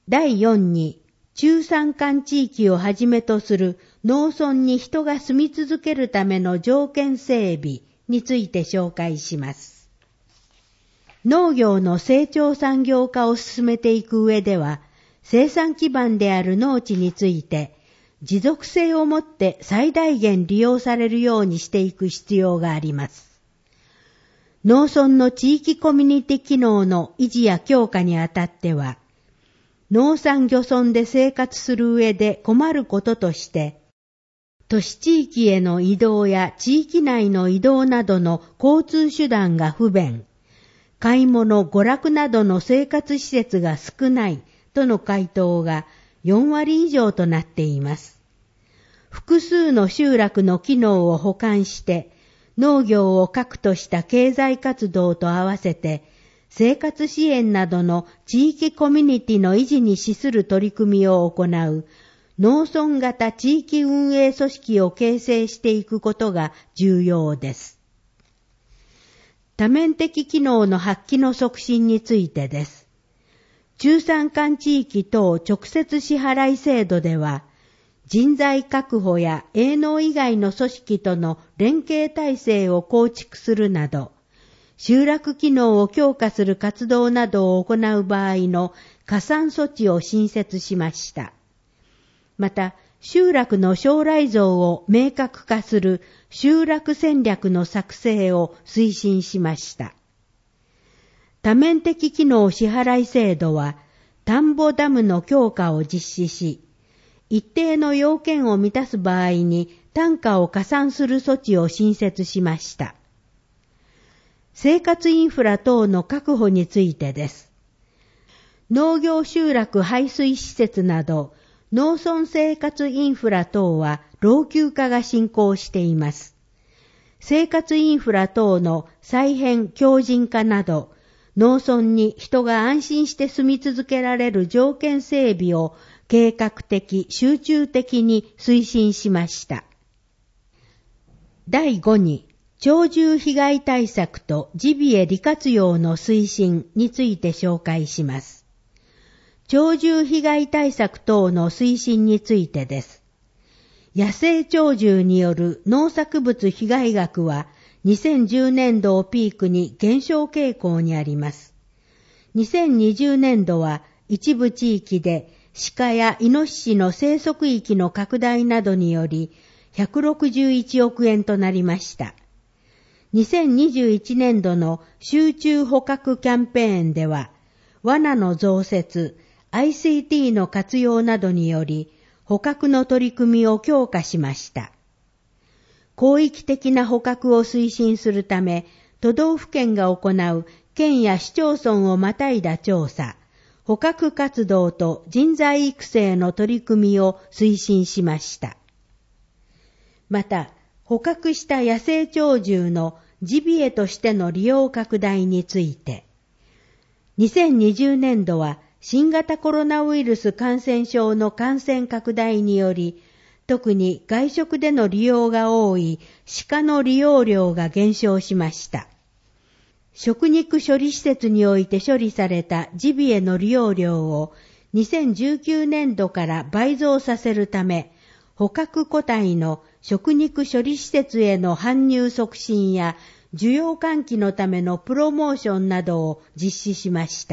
第4に、中山間地域をはじめとする農村に人が住み続けるための条件整備について紹介します。農業の成長産業化を進めていく上では、生産基盤である農地について、持続性をもって最大限利用されるようにしていく必要があります。農村の地域コミュニティ機能の維持や強化にあたっては、農山漁村で生活する上で困ることとして、都市地域への移動や地域内の移動などの交通手段が不便、買い物、娯楽などの生活施設が少ないとの回答が4割以上となっています。複数の集落の機能を補完して農業を核とした経済活動と合わせて生活支援などの地域コミュニティの維持に資する取り組みを行う農村型地域運営組織を形成していくことが重要です。多面的機能の発揮の促進についてです。中山間地域等直接支払い制度では、人材確保や営農以外の組織との連携体制を構築するなど、集落機能を強化する活動などを行う場合の加算措置を新設しました。また、集落の将来像を明確化する集落戦略の作成を推進しました。多面的機能支払い制度は、田んぼダムの強化を実施し、一定の要件を満たす場合に単価を加算する措置を新設しました。生活インフラ等の確保についてです。農業集落排水施設など、農村生活インフラ等は老朽化が進行しています。生活インフラ等の再編強靭化など、農村に人が安心して住み続けられる条件整備を計画的、集中的に推進しました。第5に、鳥獣被害対策とジビエ利活用の推進について紹介します。鳥獣被害対策等の推進についてです。野生鳥獣による農作物被害額は2010年度をピークに減少傾向にあります。2020年度は一部地域で鹿やイノシシの生息域の拡大などにより161億円となりました。2021年度の集中捕獲キャンペーンでは、罠の増設、ICT の活用などにより、捕獲の取り組みを強化しました。広域的な捕獲を推進するため、都道府県が行う県や市町村をまたいだ調査、捕獲活動と人材育成の取り組みを推進しました。また、捕獲した野生鳥獣のジビエとしての利用拡大について、2020年度は新型コロナウイルス感染症の感染拡大により、特に外食での利用が多い鹿の利用量が減少しました。食肉処理施設において処理されたジビエの利用量を2019年度から倍増させるため、捕獲個体の食肉処理施設への搬入促進や需要喚起のためのプロモーションなどを実施しました。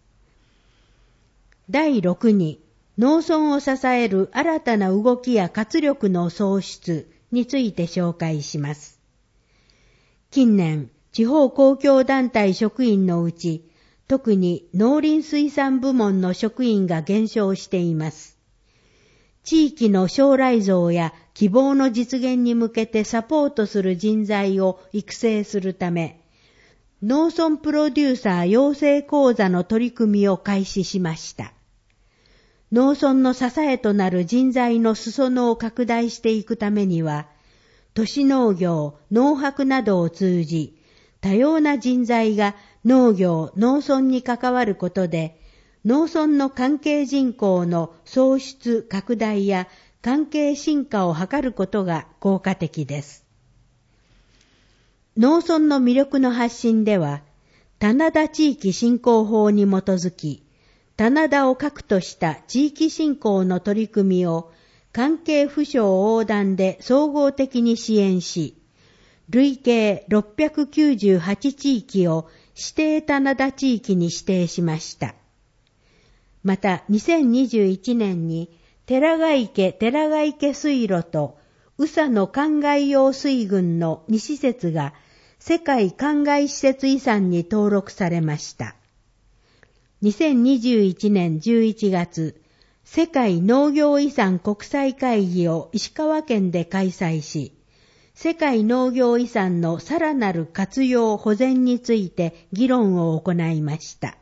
第6に、農村を支える新たな動きや活力の創出について紹介します。近年、地方公共団体職員のうち、特に農林水産部門の職員が減少しています。地域の将来像や希望の実現に向けてサポートする人材を育成するため、農村プロデューサー養成講座の取り組みを開始しました。農村の支えとなる人材の裾野を拡大していくためには、都市農業、農泊などを通じ、多様な人材が農業、農村に関わることで、農村の関係人口の創出拡大や関係深化を図ることが効果的です。農村の魅力の発信では、棚田地域振興法に基づき、 棚田を核とした地域振興の取り組みを関係府省横断で総合的に支援し、累計698地域を指定棚田地域に指定しました。また2021年に寺ヶ池水路と宇佐の灌漑用水群の2施設が世界灌漑施設遺産に登録されました。2021年11月、世界農業遺産国際会議を石川県で開催し、世界農業遺産のさらなる活用保全について議論を行いました。